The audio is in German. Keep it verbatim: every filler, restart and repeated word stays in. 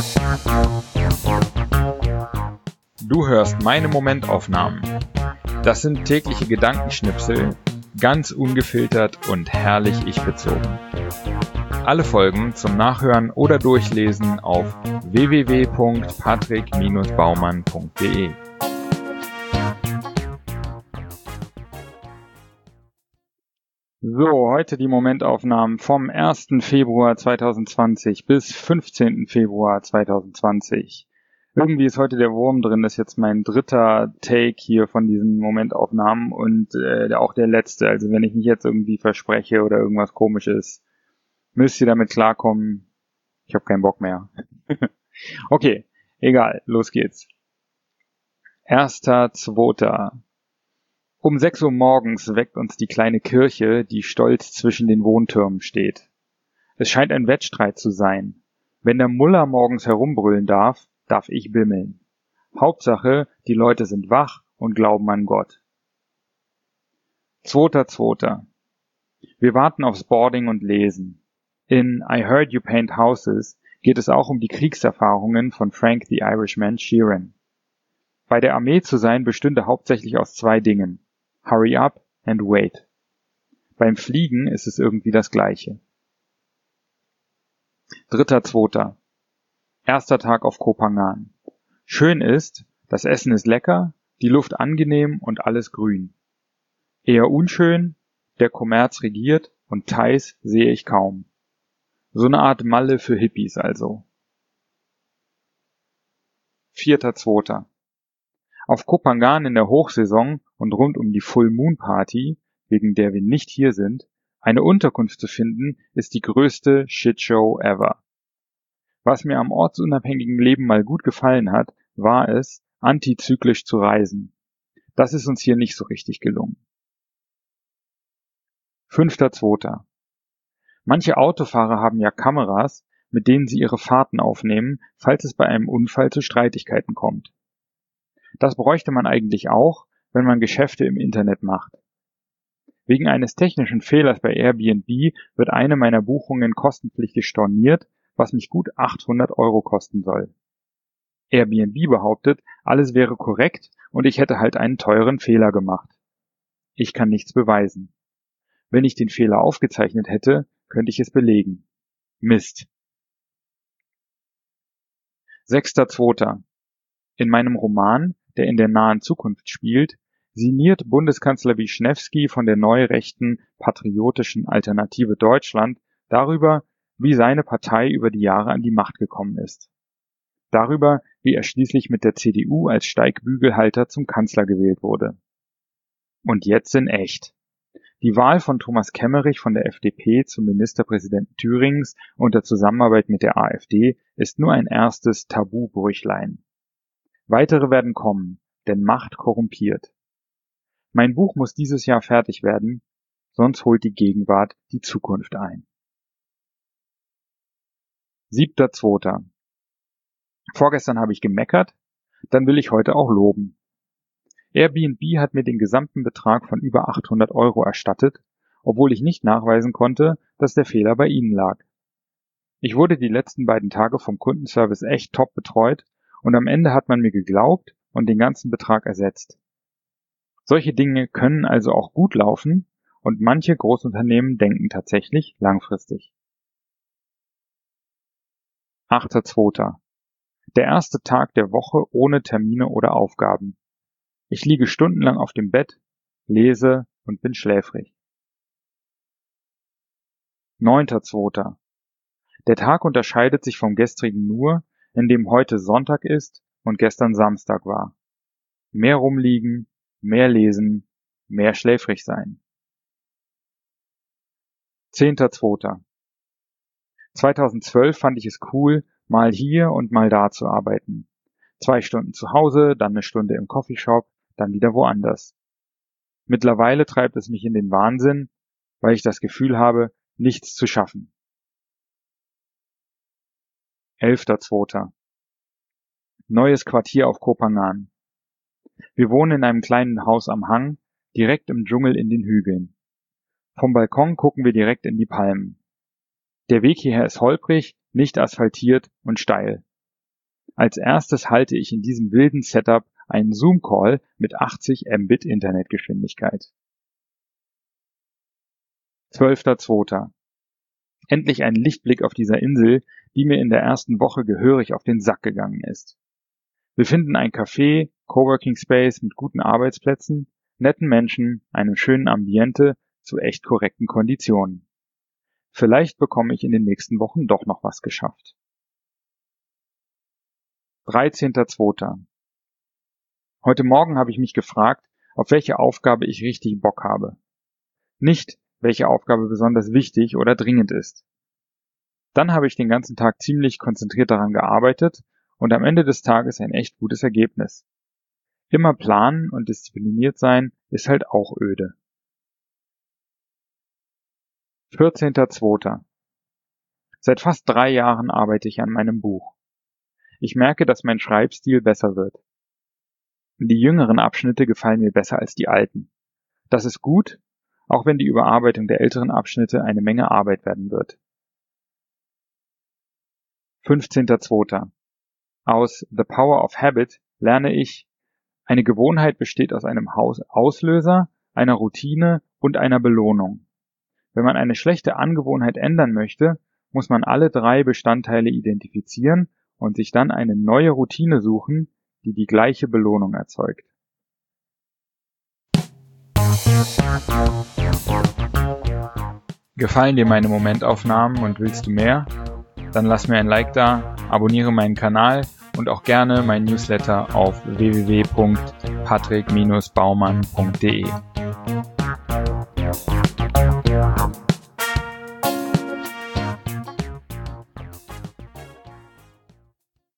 Du hörst meine Momentaufnahmen. Das sind tägliche Gedankenschnipsel, ganz ungefiltert und herrlich ich-bezogen. Alle Folgen zum Nachhören oder Durchlesen auf w w w punkt patrick Bindestrich baumann punkt de. So, heute die Momentaufnahmen vom ersten Februar zweitausendzwanzig bis fünfzehnten Februar zweitausendzwanzig. Irgendwie ist heute der Wurm drin, das ist jetzt mein dritter Take hier von diesen Momentaufnahmen und äh, auch der letzte. Also wenn ich mich jetzt irgendwie verspreche oder irgendwas Komisches, müsst ihr damit klarkommen. Ich habe keinen Bock mehr. Okay, egal, los geht's. Erster Zweiter. Um sechs Uhr morgens weckt uns die kleine Kirche, die stolz zwischen den Wohntürmen steht. Es scheint ein Wettstreit zu sein. Wenn der Muller morgens herumbrüllen darf, darf ich bimmeln. Hauptsache, die Leute sind wach und glauben an Gott. Zweiter Zweiter. Wir warten aufs Boarding und lesen. In I Heard You Paint Houses geht es auch um die Kriegserfahrungen von Frank the Irishman Sheeran. Bei der Armee zu sein bestünde hauptsächlich aus zwei Dingen. Hurry up and wait. Beim Fliegen ist es irgendwie das Gleiche. Dritter Zweiter. Erster Tag auf Koh Phangan. Schön ist, das Essen ist lecker, die Luft angenehm und alles grün. Eher unschön, der Kommerz regiert und Thais sehe ich kaum. So eine Art Malle für Hippies also. Vierter Zweiter. Auf Koh Phangan in der Hochsaison und rund um die Full Moon Party, wegen der wir nicht hier sind, eine Unterkunft zu finden, ist die größte Shitshow ever. Was mir am ortsunabhängigen Leben mal gut gefallen hat, war es, antizyklisch zu reisen. Das ist uns hier nicht so richtig gelungen. Fünfter Zweiter. Manche Autofahrer haben ja Kameras, mit denen sie ihre Fahrten aufnehmen, falls es bei einem Unfall zu Streitigkeiten kommt. Das bräuchte man eigentlich auch, wenn man Geschäfte im Internet macht. Wegen eines technischen Fehlers bei Airbnb wird eine meiner Buchungen kostenpflichtig storniert, was mich gut achthundert Euro kosten soll. Airbnb behauptet, alles wäre korrekt und ich hätte halt einen teuren Fehler gemacht. Ich kann nichts beweisen. Wenn ich den Fehler aufgezeichnet hätte, könnte ich es belegen. Mist. Sechster Zweiter. In meinem Roman, der in der nahen Zukunft spielt, sinniert Bundeskanzler Wischnewski von der neurechten Patriotischen Alternative Deutschland darüber, wie seine Partei über die Jahre an die Macht gekommen ist. Darüber, wie er schließlich mit der C D U als Steigbügelhalter zum Kanzler gewählt wurde. Und jetzt in echt. Die Wahl von Thomas Kemmerich von der F D P zum Ministerpräsidenten Thürings unter Zusammenarbeit mit der AfD ist nur ein erstes Tabubrüchlein. Weitere werden kommen, denn Macht korrumpiert. Mein Buch muss dieses Jahr fertig werden, sonst holt die Gegenwart die Zukunft ein. Siebter Zweiter. Vorgestern habe ich gemeckert, dann will ich heute auch loben. Airbnb hat mir den gesamten Betrag von über achthundert Euro erstattet, obwohl ich nicht nachweisen konnte, dass der Fehler bei ihnen lag. Ich wurde die letzten beiden Tage vom Kundenservice echt top betreut und am Ende hat man mir geglaubt und den ganzen Betrag ersetzt. Solche Dinge können also auch gut laufen und manche Großunternehmen denken tatsächlich langfristig. Achter Zweiter. Der erste Tag der Woche ohne Termine oder Aufgaben. Ich liege stundenlang auf dem Bett, lese und bin schläfrig. Neunter Zweiter. Der Tag unterscheidet sich vom gestrigen nur, indem heute Sonntag ist und gestern Samstag war. Mehr rumliegen, mehr lesen, mehr schläfrig sein. Zehnter Zweiter. zweitausendzwölf fand ich es cool, mal hier und mal da zu arbeiten. Zwei Stunden zu Hause, dann eine Stunde im Coffeeshop, dann wieder woanders. Mittlerweile treibt es mich in den Wahnsinn, weil ich das Gefühl habe, nichts zu schaffen. Elfter Zweiter. Neues Quartier auf Koh Phangan. Wir wohnen in einem kleinen Haus am Hang, direkt im Dschungel in den Hügeln. Vom Balkon gucken wir direkt in die Palmen. Der Weg hierher ist holprig, nicht asphaltiert und steil. Als erstes halte ich in diesem wilden Setup einen Zoom-Call mit achtzig Mbit Internetgeschwindigkeit. zwölfter zweiter Endlich ein Lichtblick auf dieser Insel, die mir in der ersten Woche gehörig auf den Sack gegangen ist. Wir finden ein Café, Coworking Space mit guten Arbeitsplätzen, netten Menschen, einem schönen Ambiente zu echt korrekten Konditionen. Vielleicht bekomme ich in den nächsten Wochen doch noch was geschafft. dreizehnter zweiter Heute Morgen habe ich mich gefragt, auf welche Aufgabe ich richtig Bock habe. Nicht, welche Aufgabe besonders wichtig oder dringend ist. Dann habe ich den ganzen Tag ziemlich konzentriert daran gearbeitet und am Ende des Tages ein echt gutes Ergebnis. Immer planen und diszipliniert sein ist halt auch öde. vierzehnter zweiter Seit fast drei Jahren arbeite ich an meinem Buch. Ich merke, dass mein Schreibstil besser wird. Die jüngeren Abschnitte gefallen mir besser als die alten. Das ist gut, auch wenn die Überarbeitung der älteren Abschnitte eine Menge Arbeit werden wird. fünfzehnter zweiter Aus The Power of Habit lerne ich, eine Gewohnheit besteht aus einem Auslöser, einer Routine und einer Belohnung. Wenn man eine schlechte Angewohnheit ändern möchte, muss man alle drei Bestandteile identifizieren und sich dann eine neue Routine suchen, die die gleiche Belohnung erzeugt. Gefallen dir meine Momentaufnahmen und willst du mehr? Dann lass mir ein Like da, abonniere meinen Kanal und auch gerne mein Newsletter auf w w w punkt patrick Bindestrich baumann punkt d e.